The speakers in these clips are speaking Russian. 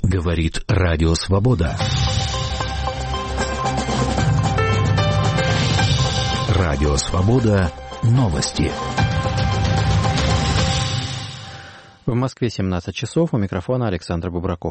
Говорит Радио Свобода. Радио Свобода. Новости. В Москве 17 часов. У микрофона Александр Бубраков.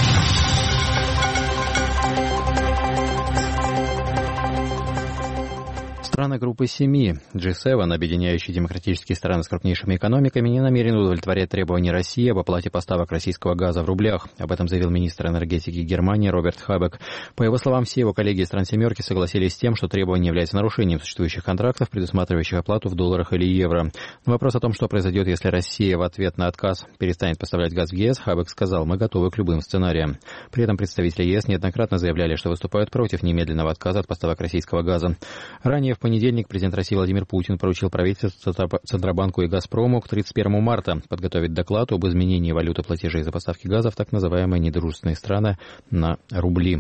Страны группы 7 G7, объединяющие демократические страны с крупнейшими экономиками, не намерены удовлетворять требования России об оплате поставок российского газа в рублях. Об этом заявил министр энергетики Германии Роберт Хабек. По его словам, все его коллеги из стран «семерки» согласились с тем, что требование является нарушением существующих контрактов, предусматривающих оплату в долларах или евро. На вопрос о том, что произойдет, если Россия в ответ на отказ перестанет поставлять газ в ЕС, Хабек сказал: «Мы готовы к любым сценариям». При этом представители ЕС неоднократно заявляли, что выступают против немедленного отказа от поставок российского газа. Ранее в понедельник президент России Владимир Путин поручил правительству, Центробанку и «Газпрому» к 31 марта подготовить доклад об изменении валюты платежей за поставки газа в так называемые недружественные страны на рубли.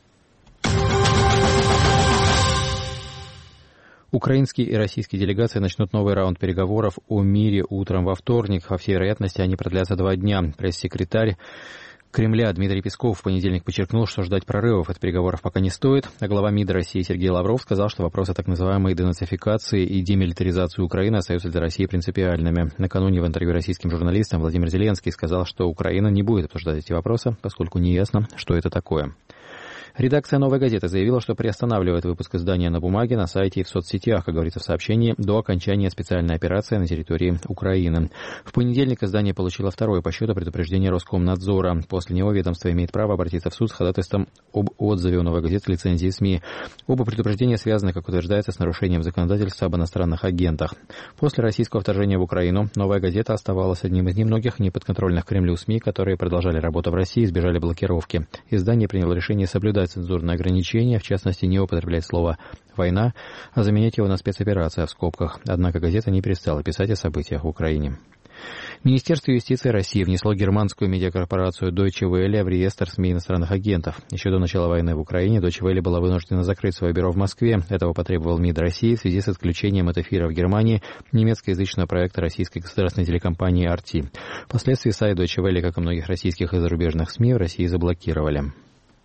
Украинские и российские делегации начнут новый раунд переговоров о мире утром во вторник. По всей вероятности, они продлятся 2 дня. Пресс-секретарь Кремля Дмитрий Песков в понедельник подчеркнул, что ждать прорывов от переговоров пока не стоит, а глава МИД России Сергей Лавров сказал, что вопросы так называемой денацификации и демилитаризации Украины остаются для России принципиальными. Накануне в интервью российским журналистам Владимир Зеленский сказал, что Украина не будет обсуждать эти вопросы, поскольку неясно, что это такое. Редакция «Новой газеты» заявила, что приостанавливает выпуск издания на бумаге, на сайте и в соцсетях, как говорится в сообщении, до окончания специальной операции на территории Украины. В понедельник издание получило второе по счету предупреждение Роскомнадзора. После него ведомство имеет право обратиться в суд с ходатайством об отзыве у «Новой газеты» лицензии СМИ. Оба предупреждения связаны, как утверждается, с нарушением законодательства об иностранных агентах. После российского вторжения в Украину «Новая газета» оставалась одним из немногих неподконтрольных Кремлю СМИ, которые продолжали работу в России и избежали блокировки. Издание приняло решение соблюдать цензурные ограничения, в частности, не употреблять слово «война», а заменять его на «спецоперация» в скобках. Однако газета не перестала писать о событиях в Украине. Министерство юстиции России внесло германскую медиакорпорацию Deutsche Welle в реестр СМИ иностранных агентов. Еще до начала войны в Украине Deutsche Welle была вынуждена закрыть свое бюро в Москве. Этого потребовал МИД России в связи с отключением от эфира в Германии немецкоязычного проекта российской государственной телекомпании RT. Впоследствии сайт Deutsche Welle, как и многих российских и зарубежных СМИ, в России заблокировали.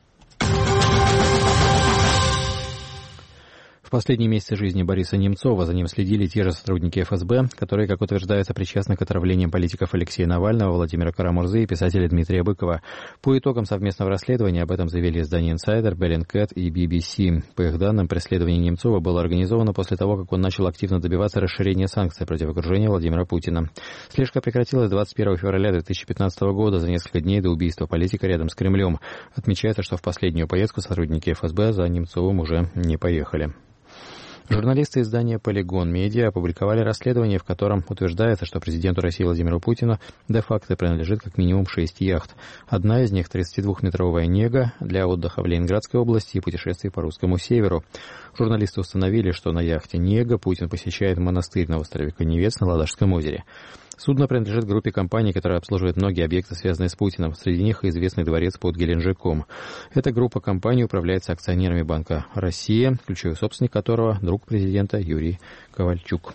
В последние месяцы жизни Бориса Немцова за ним следили те же сотрудники ФСБ, которые, как утверждается, причастны к отравлениям политиков Алексея Навального, Владимира Карамурзы и писателя Дмитрия Быкова. По итогам совместного расследования об этом заявили издания Insider, Bellingcat и BBC. По их данным, преследование Немцова было организовано после того, как он начал активно добиваться расширения санкций против окружения Владимира Путина. Слежка прекратилась 21 февраля 2015 года, за несколько дней до убийства политика рядом с Кремлем. Отмечается, что в последнюю поездку сотрудники ФСБ за Немцовым уже не поехали. Журналисты издания «Полигон Медиа» опубликовали расследование, в котором утверждается, что президенту России Владимиру Путину де-факто принадлежит как минимум 6 яхт. Одна из них — 32-метровая «Нега» для отдыха в Ленинградской области и путешествий по русскому северу. Журналисты установили, что на яхте «Нега» Путин посещает монастырь на острове Коневец на Ладожском озере. Судно принадлежит группе компаний, которая обслуживает многие объекты, связанные с Путиным. Среди них и известный дворец под Геленджиком. Эта группа компаний управляется акционерами Банка «Россия», ключевой собственник которого — друг президента Юрий Ковальчук.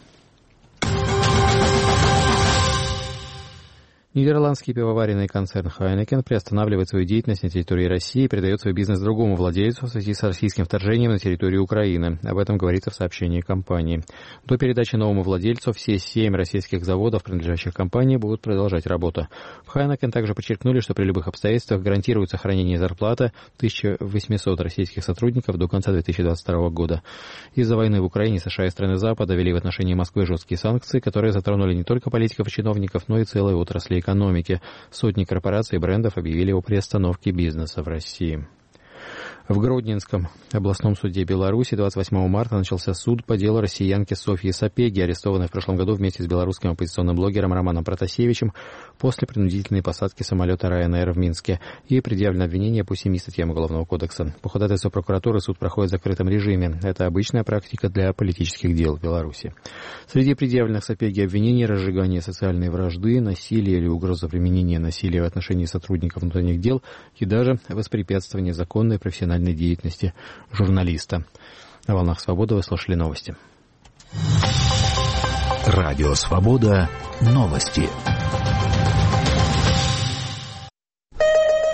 Нидерландский пивоваренный концерн Heineken приостанавливает свою деятельность на территории России и передает свой бизнес другому владельцу в связи с российским вторжением на территорию Украины. Об этом говорится в сообщении компании. До передачи новому владельцу все 7 российских заводов, принадлежащих компании, будут продолжать работу. В Heineken также подчеркнули, что при любых обстоятельствах гарантируют сохранение зарплаты 1800 российских сотрудников до конца 2022 года. Из-за войны в Украине США и страны Запада ввели в отношении Москвы жесткие санкции, которые затронули не только политиков и чиновников, но и целые отрасли экономики. Сотни корпораций и брендов объявили о приостановке бизнеса в России. В Гродненском областном суде Беларуси 28 марта начался суд по делу россиянки Софьи Сапеги, арестованной в прошлом году вместе с белорусским оппозиционным блогером Романом Протасевичем после принудительной посадки самолета Ryanair в Минске. Ей предъявлено обвинение по 7 статьям Уголовного кодекса. По ходатайству прокуратуры суд проходит в закрытом режиме. Это обычная практика для политических дел в Беларуси. Среди предъявленных Сапеги обвинений — разжигание социальной вражды, насилие или угроза применения насилия в отношении сотрудников внутренних дел и даже воспрепятствование законной профессиональной деятельности журналиста. На волнах «Свободы» вы слушали новости. Радио «Свобода». Новости.